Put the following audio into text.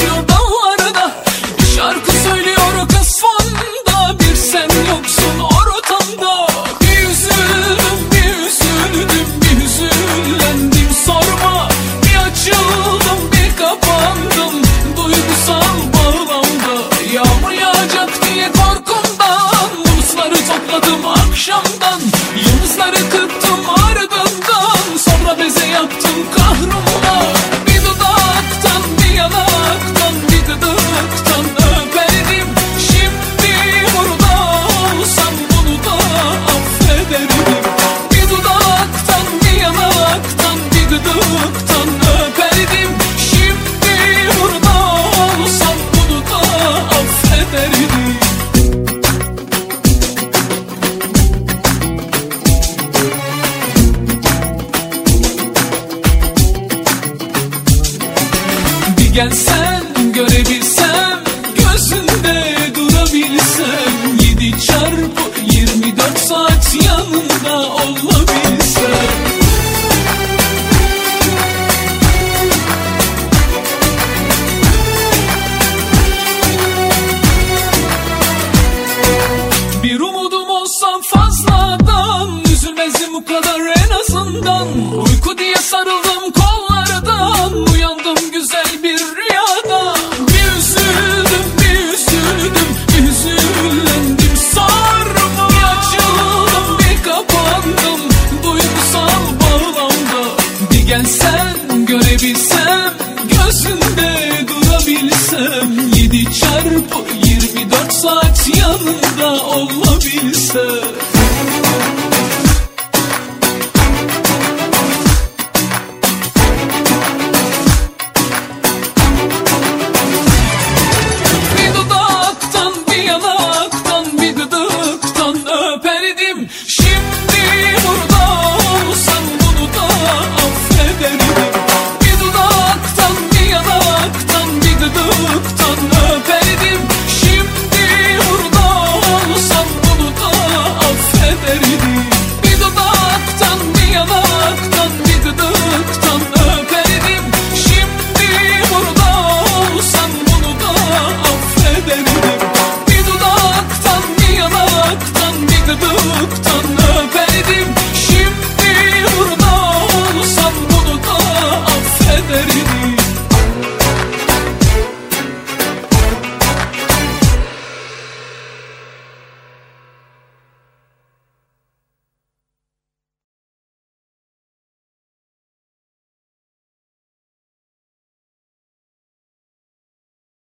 uçuyor dallarda. Bir şarkı söylüyor kız fonda, bir sen yoksun ortamda. Bir üzüldüm, bir üzüldüm, bir üzülendim sorma. Bir açıldım, bir kapandım duygusal bağlamda. Yağmur yağacak diye korkumdan bulutları topladım akşamdan. Yıldızları kırptım ardından, sonra beze yaptım kahrımla. Bir dudaktan, bir yanaktan, bir gıdıktan öperdim. Şimdi burada olsam bunu da affederdim. Bir dudaktan, bir yanaktan, bir gıdıktan öperdim. Şimdi burada olsam bunu da affederdim. Bir gelsen görebilsem, gözünde durabilsem, 7x24 saat yanında olabilsem. Bir umudum olsa fazladan, üzülmezdim bu kadar en azından. Uyku diye sarıldım kollardan, uyandım güzel bir rüyada. Bir üzüldüm, bir üzüldüm, bir üzülendim sorma. Bir açıldım, bir kapandım duygusal bağlamda. Bir gelsen görebilsem, gözünde durabilsem, 7x24 saat yanında olabilsem.